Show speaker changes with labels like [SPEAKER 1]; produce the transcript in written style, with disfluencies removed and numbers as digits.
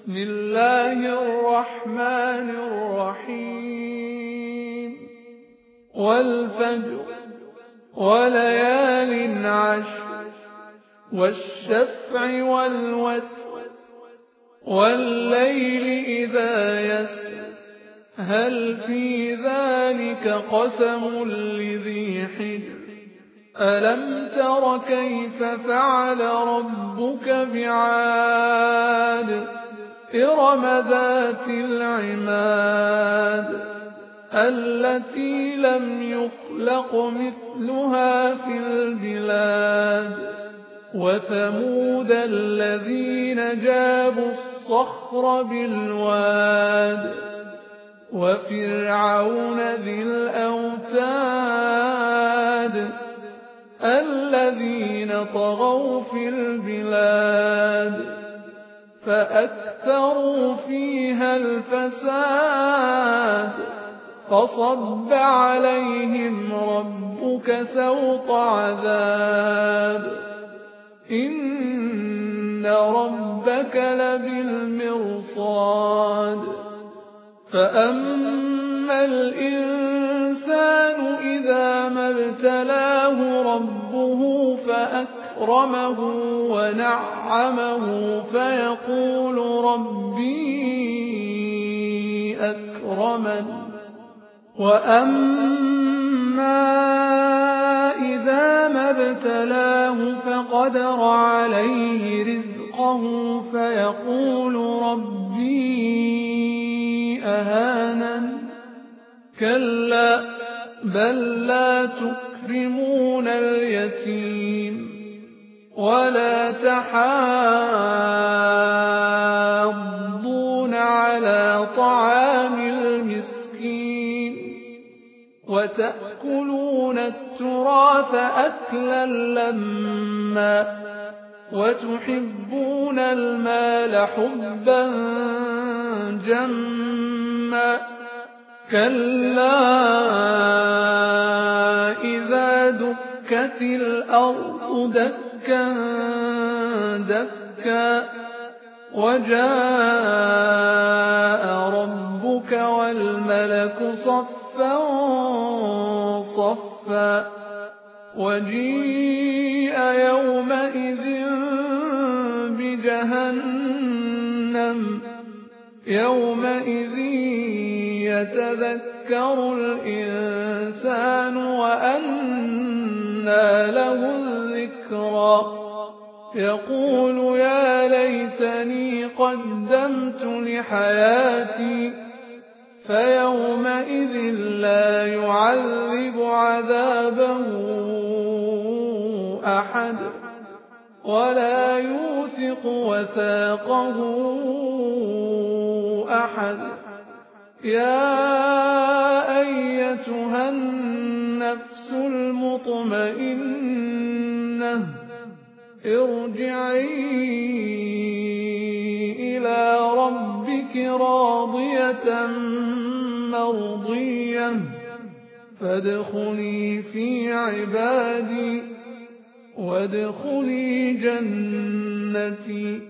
[SPEAKER 1] بسم الله الرحمن الرحيم والفجر وليال عشر والشفع والوتر والليل إذا يسر هل في ذلك قسم لذي حجر ألم تر كيف فعل ربك بعاد إرم ذات العماد التي لم يخلق مثلها في البلاد وثمود الذين جابوا الصخر بالواد وفرعون ذي الأوتاد الذين طغوا في البلاد فأكثروا فيها الفساد فصب عليهم ربك سوط عذاب إن ربك لبالمرصاد فأما الإنسان إذا ما ابتلاه ربه فأكرمه ونعمه فيقول ربي أكرمن وأما إذا ما ابتلاه فقدر عليه رزقه فيقول ربي أهانن كلا بل لا تكرمون اليتيم ولا تحاضون على طعام المسكين وتأكلون التراث أكلا لما وتحبون المال حبا جما كلا إذا دكت الأرض دكا دكا وجاء ربك والملك صفا صفا وجيء يومئذ بجهنم يومئذ يتذكر الإنسان وأنى له الذكرى يقول يا ليتني قدمت لحياتي فيومئذ لا يعذب عذابه أحد ولا يوثق وثاقه أحد يا أيتها النفس المطمئنة ارجعي إلى ربك راضية مرضية فادخلي في عبادي وادخلي جنتي